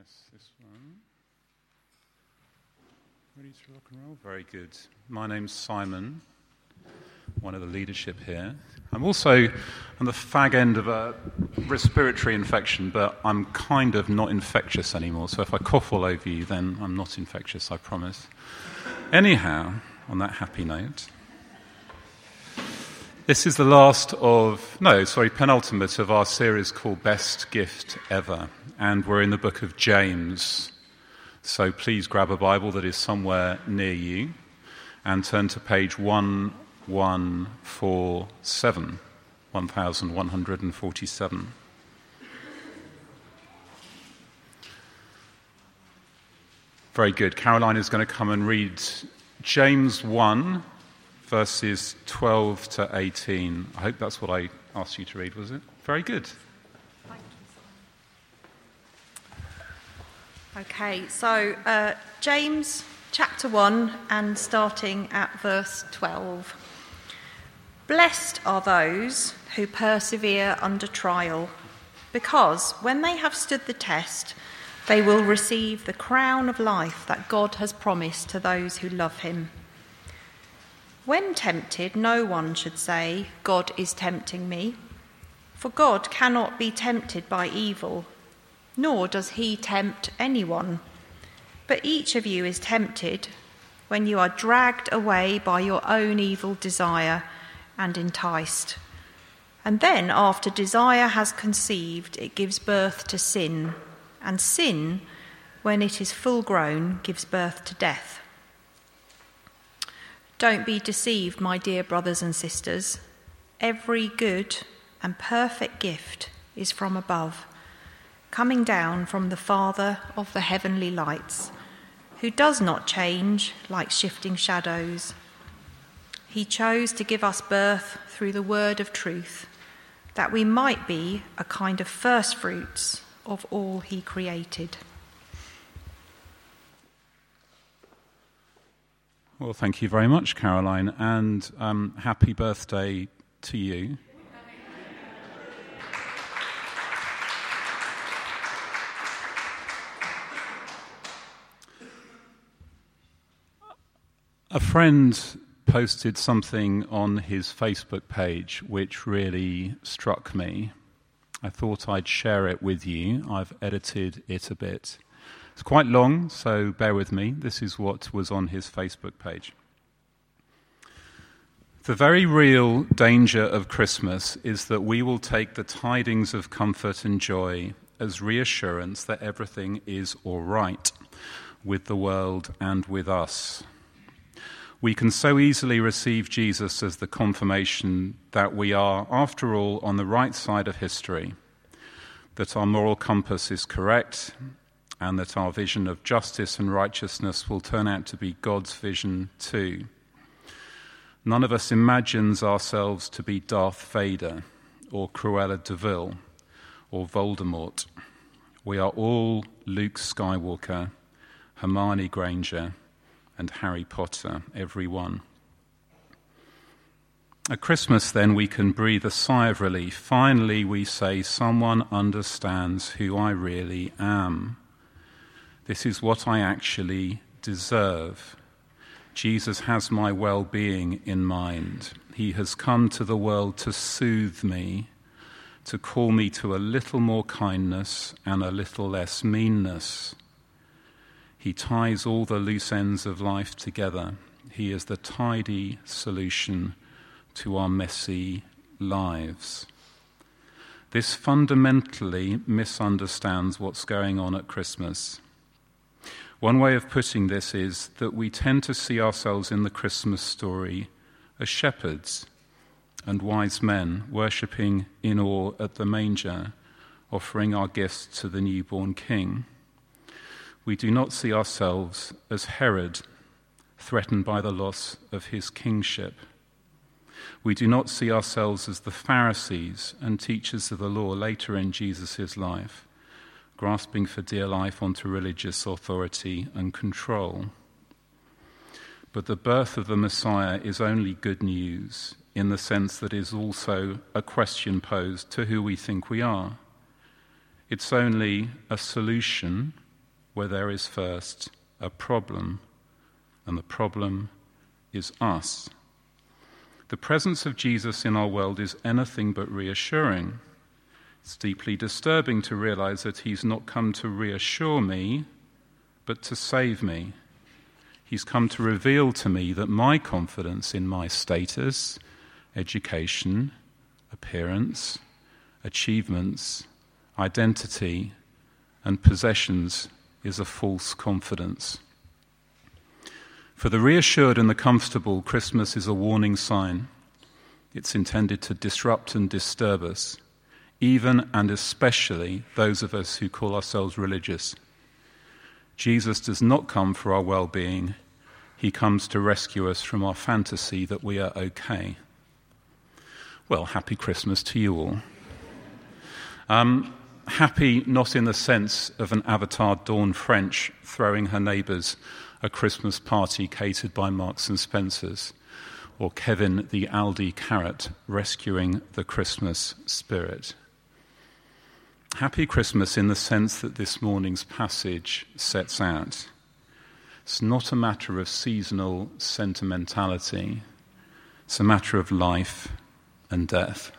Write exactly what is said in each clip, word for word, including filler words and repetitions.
Yes, this one. Ready to rock and roll? Very good. My name's Simon, one of the leadership here. I'm also on the fag end of a respiratory infection, but I'm kind of not infectious anymore. So if I cough all over you, then I'm not infectious, I promise. Anyhow, on that happy note, this is the last of, no, sorry, penultimate of our series called Best Gift Ever. And we're in the book of James. So please grab a Bible that is somewhere near you and turn to page one one four seven, one thousand one hundred forty-seven. Very good. Caroline is going to come and read James one, verses twelve to eighteen. I hope that's what I asked you to read, was it? Very good. Thank you. Okay, so uh, James chapter one and starting at verse twelve. Blessed are those who persevere under trial, because when they have stood the test, they will receive the crown of life that God has promised to those who love him. When tempted, no one should say, God is tempting me, for God cannot be tempted by evil, nor does he tempt anyone. But each of you is tempted when you are dragged away by your own evil desire and enticed. And then, after desire has conceived, it gives birth to sin, and sin, when it is full grown, gives birth to death. Don't be deceived, my dear brothers and sisters. Every good and perfect gift is from above, coming down from the Father of the heavenly lights, who does not change like shifting shadows. He chose to give us birth through the word of truth, that we might be a kind of first fruits of all he created. Well, thank you very much, Caroline, and um, happy birthday to you. A friend posted something on his Facebook page which really struck me. I thought I'd share it with you. I've edited it a bit. It's quite long, so bear with me. This is what was on his Facebook page. The very real danger of Christmas is that we will take the tidings of comfort and joy as reassurance that everything is all right with the world and with us. We can so easily receive Jesus as the confirmation that we are, after all, on the right side of history, that our moral compass is correct, and that our vision of justice and righteousness will turn out to be God's vision too. None of us imagines ourselves to be Darth Vader or Cruella de Vil or Voldemort. We are all Luke Skywalker, Hermione Granger, and Harry Potter, every one. At Christmas, then, we can breathe a sigh of relief. Finally, we say, someone understands who I really am. This is what I actually deserve. Jesus has my well-being in mind. He has come to the world to soothe me, to call me to a little more kindness and a little less meanness. He ties all the loose ends of life together. He is the tidy solution to our messy lives. This fundamentally misunderstands what's going on at Christmas. One way of putting this is that we tend to see ourselves in the Christmas story as shepherds and wise men worshipping in awe at the manger, offering our gifts to the newborn king. We do not see ourselves as Herod, threatened by the loss of his kingship. We do not see ourselves as the Pharisees and teachers of the law later in Jesus' life, grasping for dear life onto religious authority and control. But the birth of the Messiah is only good news in the sense that it is also a question posed to who we think we are. It's only a solution where there is first a problem, and the problem is us. The presence of Jesus in our world is anything but reassuring. It's deeply disturbing to realize that he's not come to reassure me, but to save me. He's come to reveal to me that my confidence in my status, education, appearance, achievements, identity, and possessions is a false confidence. For the reassured and the comfortable, Christmas is a warning sign. It's intended to disrupt and disturb us, even and especially those of us who call ourselves religious. Jesus does not come for our well-being. He comes to rescue us from our fantasy that we are okay. Well, happy Christmas to you all. Um, happy not in the sense of an Avatar Dawn French throwing her neighbours a Christmas party catered by Marks and Spencer's, or Kevin the Aldi carrot rescuing the Christmas spirit. Happy Christmas in the sense that this morning's passage sets out. It's not a matter of seasonal sentimentality. It's a matter of life and death.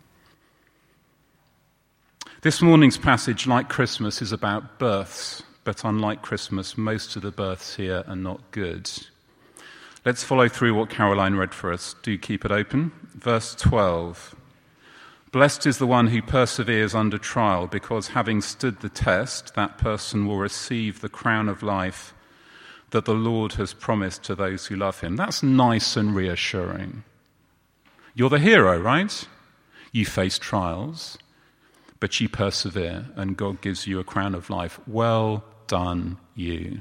This morning's passage, like Christmas, is about births, but unlike Christmas, most of the births here are not good. Let's follow through what Caroline read for us. Do keep it open. Verse twelve. Blessed is the one who perseveres under trial, because having stood the test, that person will receive the crown of life that the Lord has promised to those who love him. That's nice and reassuring. You're the hero, right? You face trials, but you persevere, and God gives you a crown of life. Well done, you.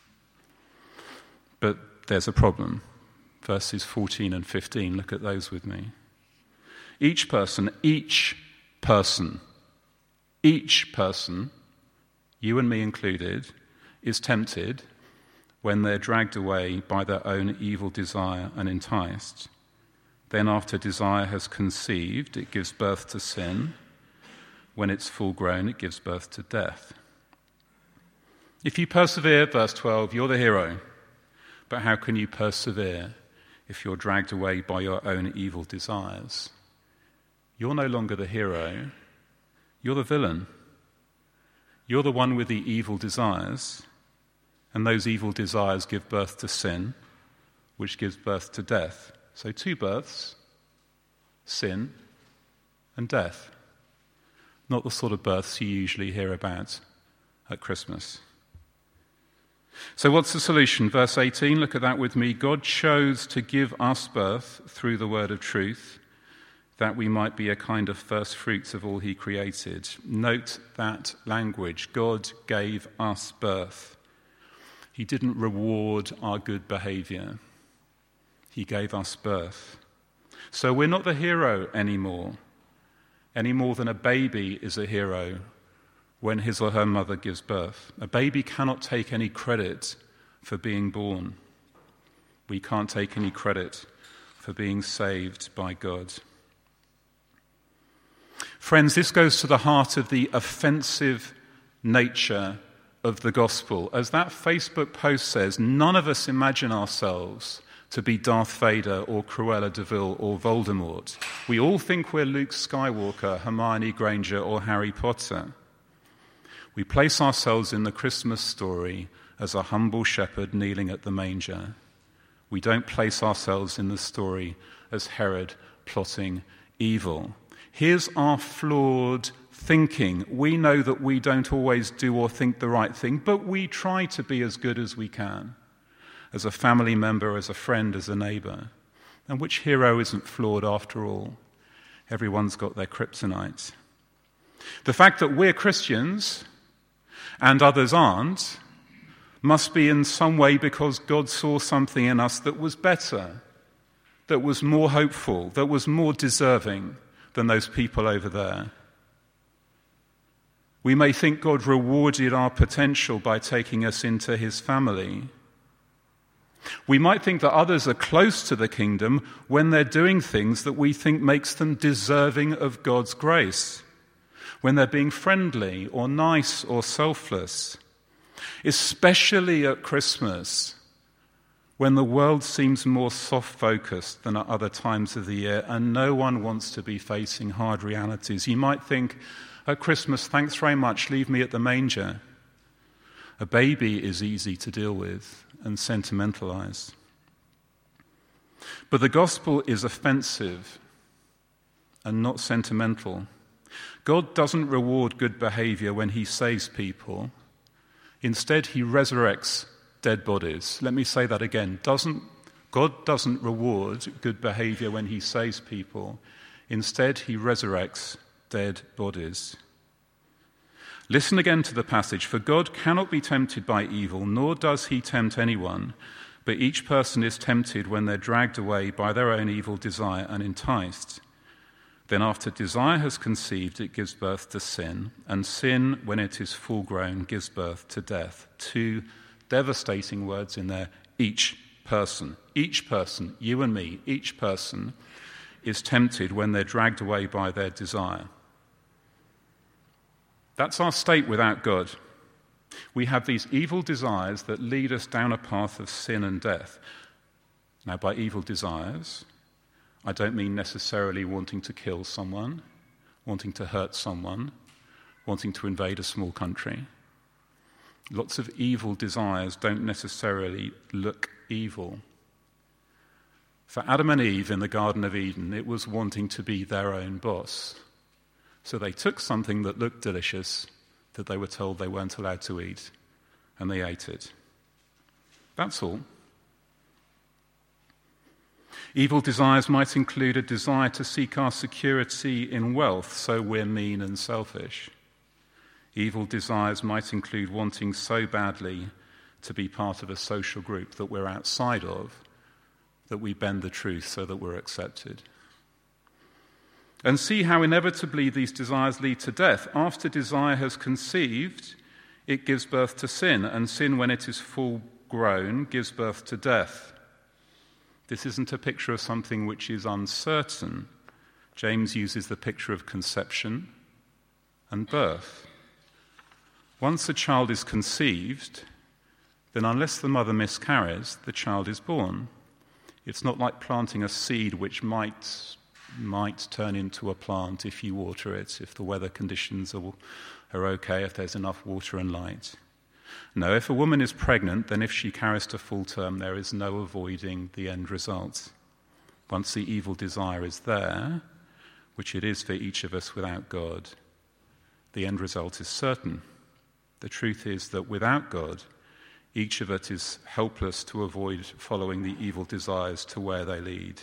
But there's a problem. Verses fourteen and fifteen, look at those with me. Each person, each person, each person, you and me included, is tempted when they're dragged away by their own evil desire and enticed. Then after desire has conceived, it gives birth to sin. When it's full grown, it gives birth to death. If you persevere, verse twelve, you're the hero. But how can you persevere if you're dragged away by your own evil desires? You're no longer the hero. You're the villain. You're the one with the evil desires, and those evil desires give birth to sin, which gives birth to death. So two births, sin and death. Not the sort of births you usually hear about at Christmas. So what's the solution? Verse eighteen, look at that with me. God chose to give us birth through the word of truth, that we might be a kind of first fruits of all he created. Note that language. God gave us birth. He didn't reward our good behavior. He gave us birth. So we're not the hero anymore, any more than a baby is a hero when his or her mother gives birth. A baby cannot take any credit for being born. We can't take any credit for being saved by God. Friends, this goes to the heart of the offensive nature of the gospel. As that Facebook post says, none of us imagine ourselves to be Darth Vader or Cruella de Vil or Voldemort. We all think we're Luke Skywalker, Hermione Granger, or Harry Potter. We place ourselves in the Christmas story as a humble shepherd kneeling at the manger. We don't place ourselves in the story as Herod plotting evil. Here's our flawed thinking. We know that we don't always do or think the right thing, but we try to be as good as we can, as a family member, as a friend, as a neighbour. And which hero isn't flawed after all? Everyone's got their kryptonite. The fact that we're Christians and others aren't must be in some way because God saw something in us that was better, that was more hopeful, that was more deserving than those people over there. We may think God rewarded our potential by taking us into his family. We might think that others are close to the kingdom when they're doing things that we think makes them deserving of God's grace, when they're being friendly or nice or selfless. especially at Christmas, when the world seems more soft-focused than at other times of the year, and no one wants to be facing hard realities. You might think, at Christmas, thanks very much, leave me at the manger. A baby is easy to deal with and sentimentalize. But the gospel is offensive and not sentimental. God doesn't reward good behavior when he saves people. Instead, he resurrects dead bodies. Let me say that again. Doesn't, God doesn't reward good behavior when he saves people. Instead, he resurrects dead bodies. Listen again to the passage. For God cannot be tempted by evil, nor does he tempt anyone, but each person is tempted when they're dragged away by their own evil desire and enticed. Then after desire has conceived, it gives birth to sin, and sin, when it is full grown, gives birth to death. Two devastating words in there, each person. Each person, you and me, each person is tempted when they're dragged away by their desire. That's our state without God. We have these evil desires that lead us down a path of sin and death. Now, by evil desires, I don't mean necessarily wanting to kill someone, wanting to hurt someone, wanting to invade a small country. Lots of evil desires don't necessarily look evil. For Adam and Eve in the Garden of Eden, it was wanting to be their own boss. So they took something that looked delicious, that they were told they weren't allowed to eat, and they ate it. That's all. Evil desires might include a desire to seek our security in wealth, so we're mean and selfish. Evil desires might include wanting so badly to be part of a social group that we're outside of, that we bend the truth so that we're accepted. And see how inevitably these desires lead to death. After desire has conceived, it gives birth to sin, and sin, when it is full grown, gives birth to death. This isn't a picture of something which is uncertain. James uses the picture of conception and birth. Once a child is conceived, then unless the mother miscarries, the child is born. It's not like planting a seed which might, might turn into a plant if you water it, if the weather conditions are, are okay, if there's enough water and light. No, if a woman is pregnant, then if she carries to full term, there is no avoiding the end result. Once the evil desire is there, which it is for each of us without God, the end result is certain. The truth is that without God, each of us is helpless to avoid following the evil desires to where they lead.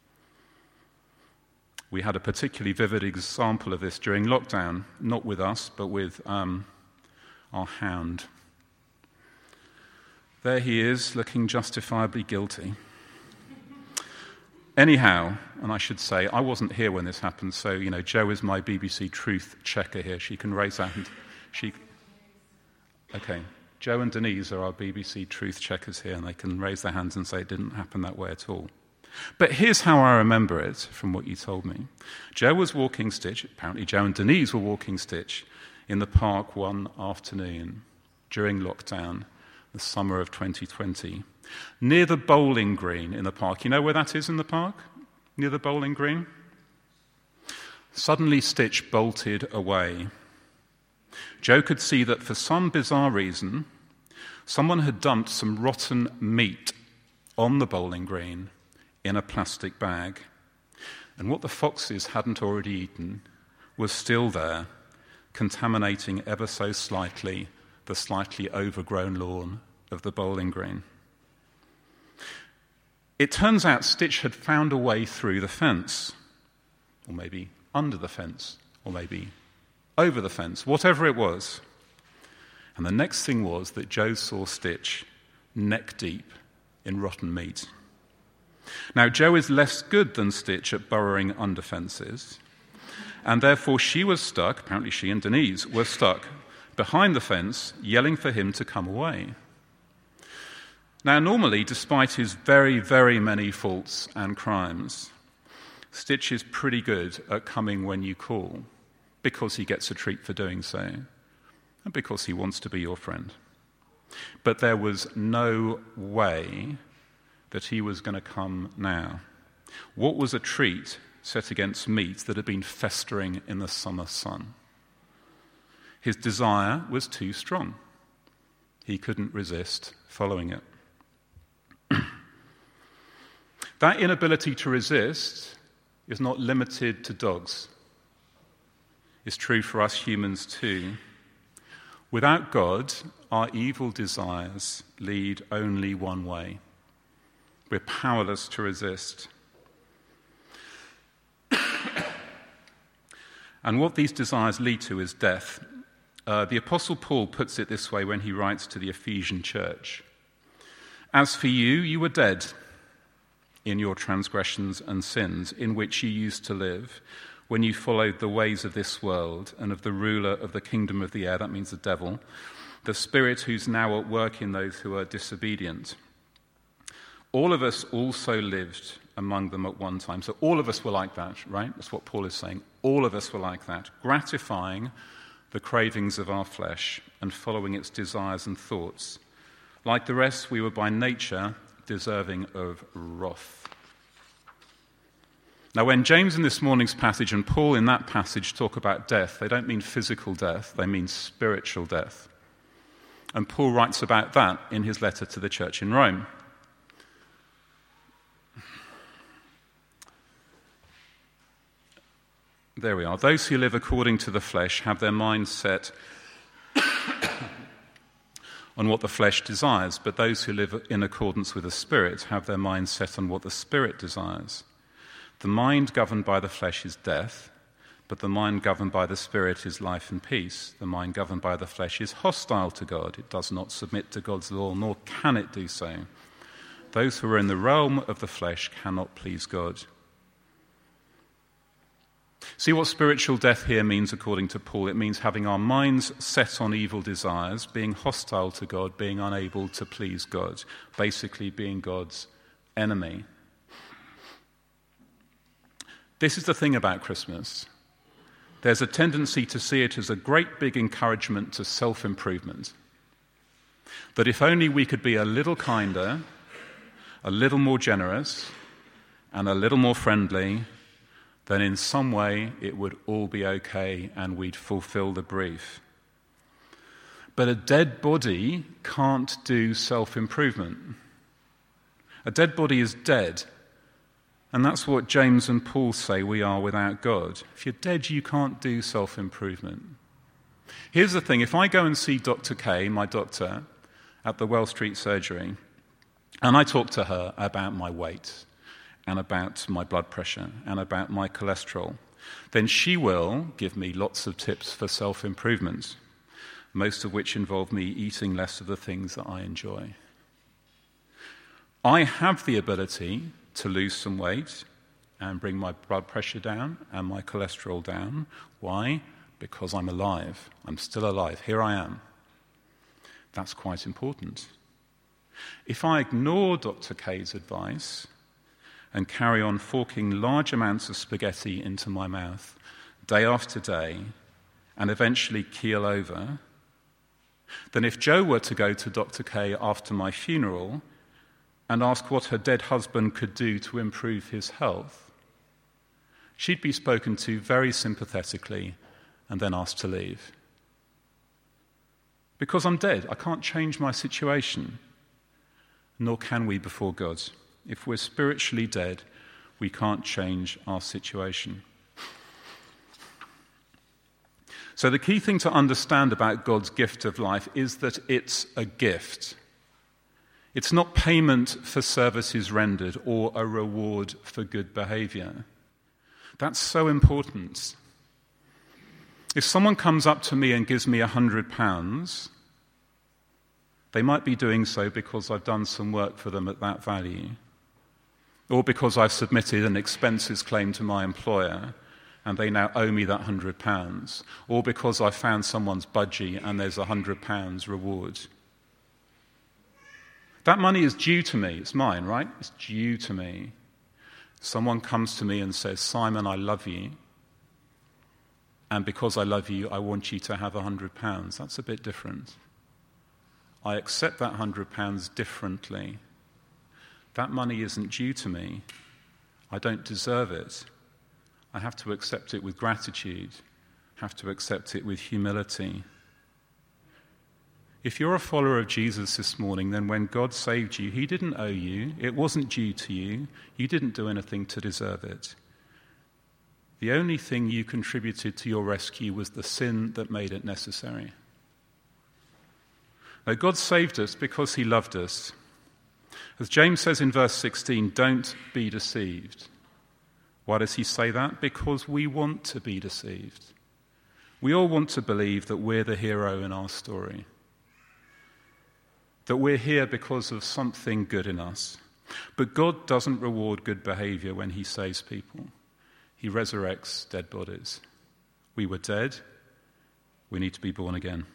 We had a particularly vivid example of this during lockdown, not with us, but with um, our hound. There he is, looking justifiably guilty. Anyhow, and I should say, I wasn't here when this happened, so, you know, Jo is my B B C truth checker here. She can raise her hand. She... Okay, Jo and Denise are our B B C truth checkers here, and they can raise their hands and say it didn't happen that way at all. But here's how I remember it from what you told me. Jo was walking Stitch, apparently Jo and Denise were walking Stitch in the park one afternoon during lockdown, the summer of twenty twenty, near the bowling green in the park. You know where that is in the park? Near the bowling green? Suddenly Stitch bolted away. Jo could see that for some bizarre reason, someone had dumped some rotten meat on the bowling green in a plastic bag. And what the foxes hadn't already eaten was still there, contaminating ever so slightly the slightly overgrown lawn of the bowling green. It turns out Stitch had found a way through the fence, or maybe under the fence, or maybe over the fence, whatever it was. And the next thing was that Jo saw Stitch neck deep in rotten meat. Now, Jo is less good than Stitch at burrowing under fences, and therefore she was stuck, apparently she and Denise were stuck, behind the fence, yelling for him to come away. Now, normally, despite his very, very many faults and crimes, Stitch is pretty good at coming when you call, because he gets a treat for doing so, and because he wants to be your friend. But there was no way that he was going to come now. What was a treat set against meat that had been festering in the summer sun? His desire was too strong. He couldn't resist following it. That inability to resist is not limited to dogs. It's true for us humans too. Without God, our evil desires lead only one way. We're powerless to resist. And what these desires lead to is death. Uh, the Apostle Paul puts it this way when he writes to the Ephesian church. As for you, you were dead in your transgressions and sins, in which you used to live, when you followed the ways of this world and of the ruler of the kingdom of the air, that means the devil, the spirit who's now at work in those who are disobedient. All of us also lived among them at one time. So all of us were like that, right? That's what Paul is saying. All of us were like that, gratifying the cravings of our flesh and following its desires and thoughts. Like the rest, we were by nature deserving of wrath. Now, when James in this morning's passage and Paul in that passage talk about death, they don't mean physical death, they mean spiritual death. And Paul writes about that in his letter to the church in Rome. There we are. Those who live according to the flesh have their minds set on what the flesh desires, but those who live in accordance with the Spirit have their minds set on what the Spirit desires. The mind governed by the flesh is death, but the mind governed by the Spirit is life and peace. The mind governed by the flesh is hostile to God. It does not submit to God's law, nor can it do so. Those who are in the realm of the flesh cannot please God. See what spiritual death here means according to Paul. It means having our minds set on evil desires, being hostile to God, being unable to please God, basically being God's enemy. This is the thing about Christmas. There's a tendency to see it as a great big encouragement to self-improvement. That if only we could be a little kinder, a little more generous, and a little more friendly, then in some way it would all be okay and we'd fulfill the brief. But a dead body can't do self-improvement. A dead body is dead. And that's what James and Paul say we are without God. If you're dead, you can't do self-improvement. Here's the thing. If I go and see Doctor Kay, my doctor, at the Well Street Surgery, and I talk to her about my weight, and about my blood pressure, and about my cholesterol, then she will give me lots of tips for self-improvement, most of which involve me eating less of the things that I enjoy. I have the ability to lose some weight and bring my blood pressure down and my cholesterol down. Why? Because I'm alive. I'm still alive. Here I am. That's quite important. If I ignore Doctor Kay's advice and carry on forking large amounts of spaghetti into my mouth day after day and eventually keel over, then if Jo were to go to Doctor Kay after my funeral and ask what her dead husband could do to improve his health, she'd be spoken to very sympathetically and then asked to leave. Because I'm dead, I can't change my situation, nor can we before God. If we're spiritually dead, we can't change our situation. So the key thing to understand about God's gift of life is that it's a gift. It's not payment for services rendered or a reward for good behavior. That's so important. If someone comes up to me and gives me a hundred pounds, they might be doing so because I've done some work for them at that value, or because I've submitted an expenses claim to my employer and they now owe me that one hundred pounds, or because I found someone's budgie and there's a one hundred pounds reward. That money is due to me. It's mine, right? It's due to me. Someone comes to me and says, Simon, I love you, and because I love you, I want you to have one hundred pounds. That's a bit different. I accept that one hundred pounds differently. That money isn't due to me. I don't deserve it. I have to accept it with gratitude, have to accept it with humility. If you're a follower of Jesus this morning, then when God saved you, he didn't owe you. It wasn't due to you. You didn't do anything to deserve it. The only thing you contributed to your rescue was the sin that made it necessary. Now, God saved us because he loved us. As James says in verse sixteen, don't be deceived. Why does he say that? Because we want to be deceived. We all want to believe that we're the hero in our story, that we're here because of something good in us. But God doesn't reward good behavior when he saves people. He resurrects dead bodies. We were dead. We need to be born again.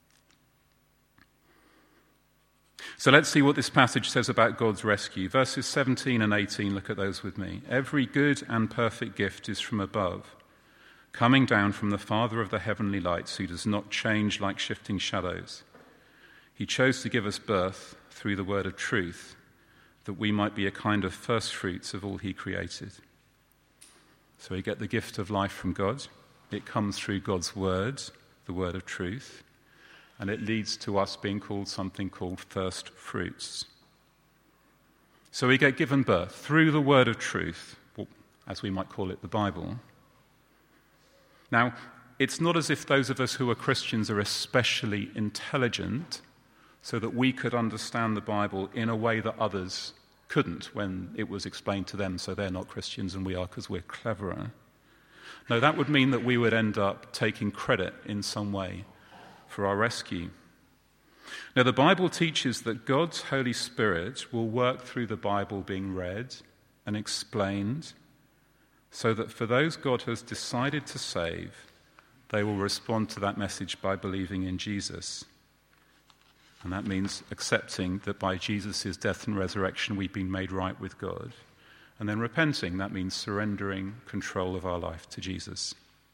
So let's see what this passage says about God's rescue. Verses seventeen and eighteen, look at those with me. Every good and perfect gift is from above, coming down from the Father of the heavenly lights, who does not change like shifting shadows. He chose to give us birth through the word of truth, that we might be a kind of first fruits of all he created. So we get the gift of life from God. It comes through God's word, the word of truth. And it leads to us being called something called first fruits. So we get given birth through the word of truth, or as we might call it, the Bible. Now, it's not as if those of us who are Christians are especially intelligent so that we could understand the Bible in a way that others couldn't when it was explained to them, so they're not Christians and we are because we're cleverer. No, that would mean that we would end up taking credit in some way for our rescue. Now, the Bible teaches that God's Holy Spirit will work through the Bible being read and explained, so that for those God has decided to save, they will respond to that message by believing in Jesus. And that means accepting that by Jesus' death and resurrection we've been made right with God. And then repenting, that means surrendering control of our life to Jesus.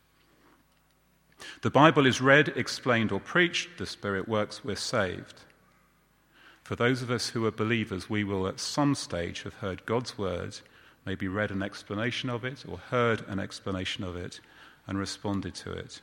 The Bible is read, explained, or preached. The Spirit works, we're saved. For those of us who are believers, we will at some stage have heard God's word, maybe read an explanation of it, or heard an explanation of it, and responded to it.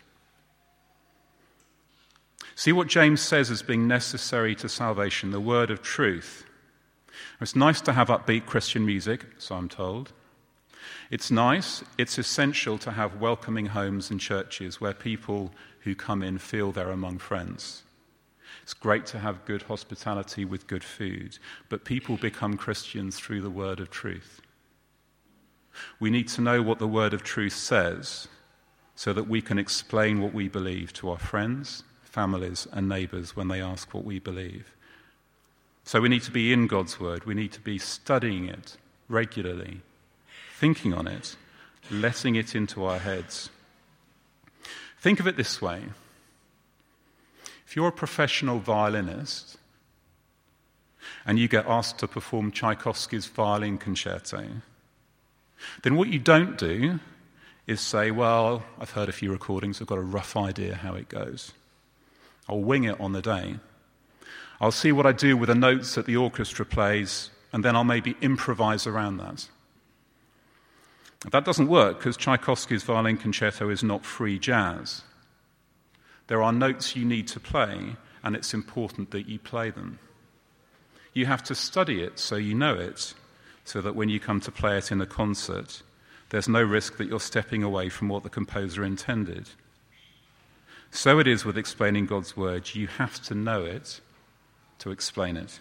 See what James says as being necessary to salvation, the word of truth. It's nice to have upbeat Christian music, so I'm told. It's nice, it's essential to have welcoming homes and churches where people who come in feel they're among friends. It's great to have good hospitality with good food, but people become Christians through the word of truth. We need to know what the word of truth says so that we can explain what we believe to our friends, families, and neighbours when they ask what we believe. So we need to be in God's word. We need to be studying it regularly, thinking on it, letting it into our heads. Think of it this way. If you're a professional violinist and you get asked to perform Tchaikovsky's violin concerto, then what you don't do is say, well, I've heard a few recordings, I've got a rough idea how it goes. I'll wing it on the day. I'll see what I do with the notes that the orchestra plays, and then I'll maybe improvise around that. That doesn't work because Tchaikovsky's violin concerto is not free jazz. There are notes you need to play, and it's important that you play them. You have to study it so you know it, so that when you come to play it in a concert, there's no risk that you're stepping away from what the composer intended. So it is with explaining God's word. You have to know it to explain it.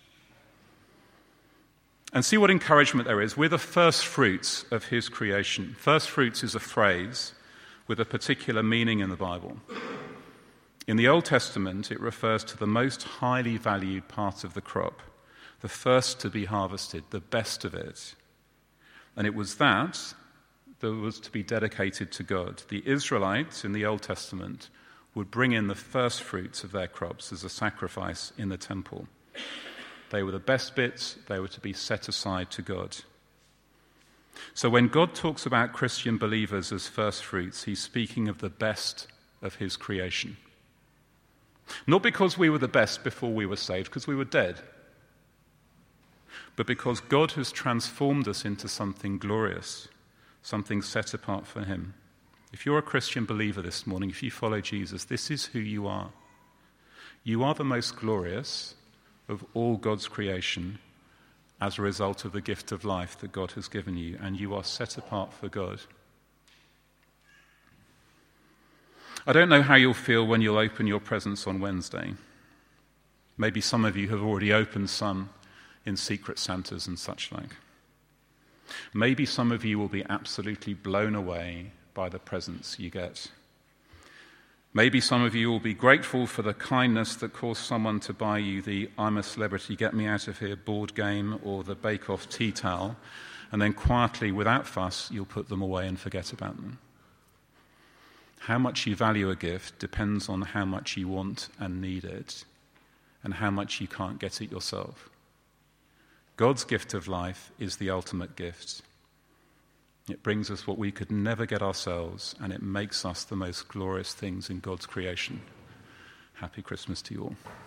And see what encouragement there is. We're the first fruits of his creation. First fruits is a phrase with a particular meaning in the Bible. In the Old Testament, it refers to the most highly valued part of the crop, the first to be harvested, the best of it. And it was that that was to be dedicated to God. The Israelites in the Old Testament would bring in the first fruits of their crops as a sacrifice in the temple. They were the best bits, they were to be set aside to God. So when God talks about Christian believers as first fruits, he's speaking of the best of his creation. Not because we were the best before we were saved, because we were dead, but because God has transformed us into something glorious, something set apart for him. If you're a Christian believer this morning, if you follow Jesus, this is who you are. You are the most glorious of all God's creation as a result of the gift of life that God has given you, and you are set apart for God. I don't know how you'll feel when you'll open your presents on Wednesday. Maybe some of you have already opened some in Secret Santas and such like. Maybe some of you will be absolutely blown away by the presents you get. Maybe some of you will be grateful for the kindness that caused someone to buy you the I'm a Celebrity, Get Me Out of Here board game or the Bake Off tea towel, and then quietly, without fuss, you'll put them away and forget about them. How much you value a gift depends on how much you want and need it, and how much you can't get it yourself. God's gift of life is the ultimate gift. It brings us what we could never get ourselves, and it makes us the most glorious things in God's creation. Happy Christmas to you all.